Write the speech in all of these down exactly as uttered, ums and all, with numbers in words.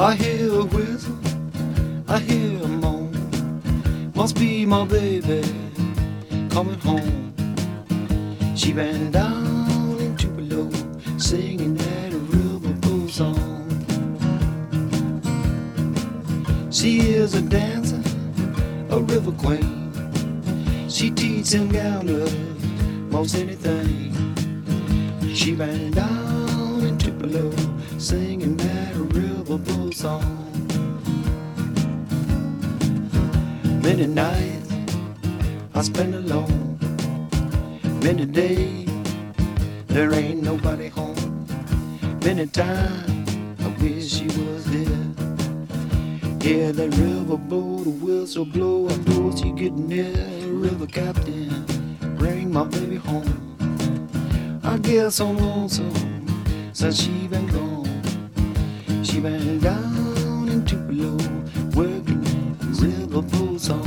I hear a whistle, I hear a moan. Must be my baby coming home. She ran down into below, singing that riverboat song. She is a dancer, a river queen. She teaches him gambler most anything. She ran down into below, singing that riverboat song. Many nights I spend alone. Many days there ain't nobody home. Many times I wish she was here. Hear that riverboat whistle blow. I know she getting near. River captain, bring my baby home. I guess I'm lonesome since she been gone. She been down into below, working riverboat song.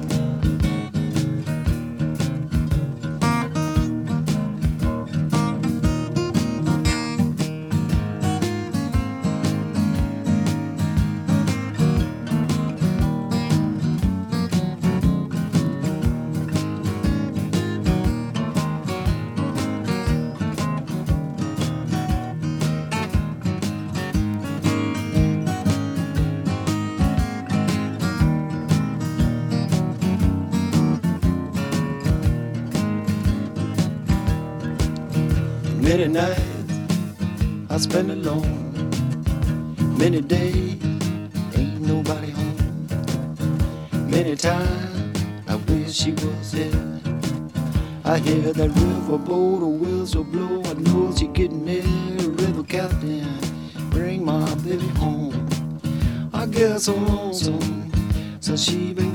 Many nights I spend alone. Many days ain't nobody home. Many times I wish she was here. I hear that riverboat whistle blow. I know she getting near. River captain, bring my baby home. I guess I'm lonesome since she been